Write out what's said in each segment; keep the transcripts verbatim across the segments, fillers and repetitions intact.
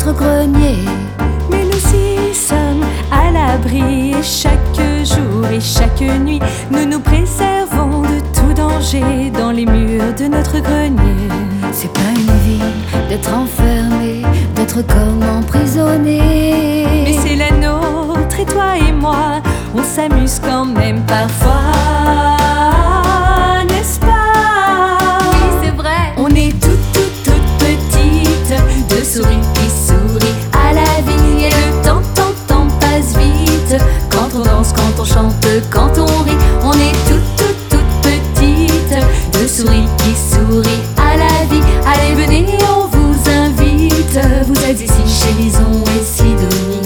notre grenier. Mais nous y sommes à l'abri, et chaque jour et chaque nuit, nous nous préservons de tout danger dans les murs de notre grenier. C'est pas une vie d'être enfermé, d'être comme emprisonné. Mais c'est la nôtre, et toi et moi, on s'amuse quand même parfois, n'est-ce pas? Oui, c'est vrai. On est toutes, toutes, toutes petites, deux souris qui sourient à la vie. Et le temps, temps, temps passe vite, quand on danse, quand on chante, quand on rit. On est toutes, toutes, toutes petites, deux souris qui sourient à la vie. Allez, venez, on vous invite, vous êtes ici chez Lison et Sidonie.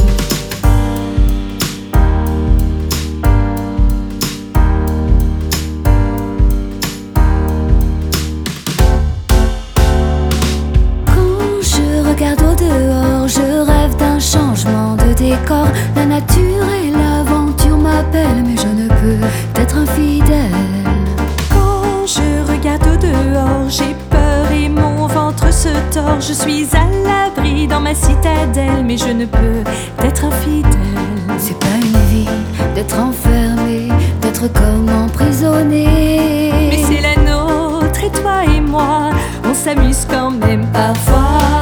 Regarde au dehors, je rêve d'un changement de décor. La nature et l'aventure m'appellent, mais je ne peux être infidèle. Quand je regarde au dehors, j'ai peur et mon ventre se tord. Je suis à l'abri dans ma citadelle, mais je ne peux être infidèle. C'est pas une vie d'être enfermé, d'être comme emprisonné. Mais c'est la nôtre, et toi et moi, on s'amuse quand même parfois.